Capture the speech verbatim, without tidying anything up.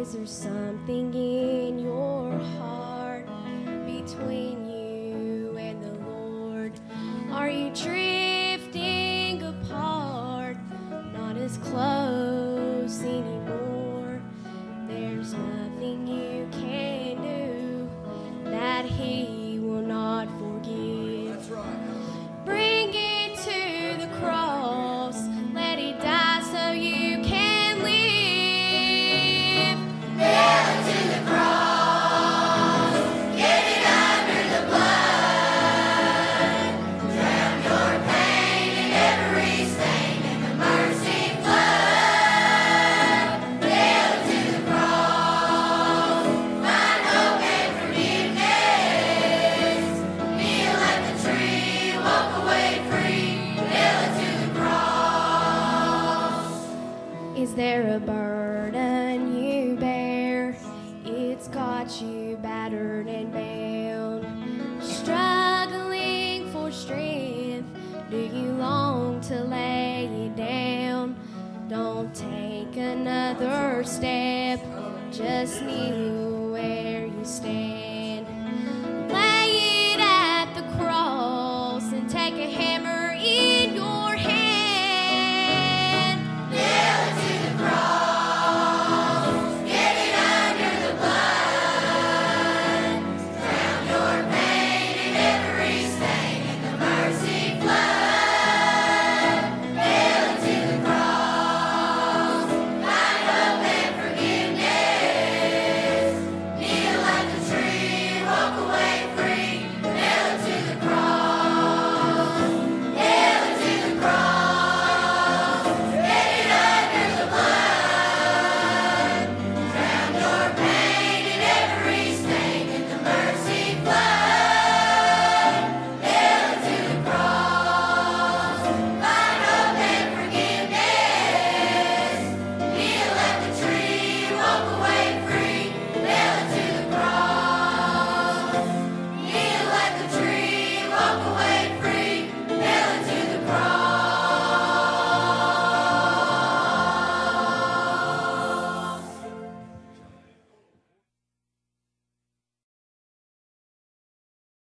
Is there something in your heart between you and the Lord? Are you drifting apart, not as close anymore? There's nothing you can do that He will not forgive. That's right. Bring it to the cross. Let it die so you can live. Nail it to the cross. Get it under the blood. Drown your pain in every stain in the mercy flood. Nail it to the cross. Find hope and forgiveness. Kneel at the tree, walk away free. Nail it to the cross. Is there a burden you bear? It's got you battered and bound. Struggling for strength, do you long to lay it down? Don't take another step, just kneel where you stand.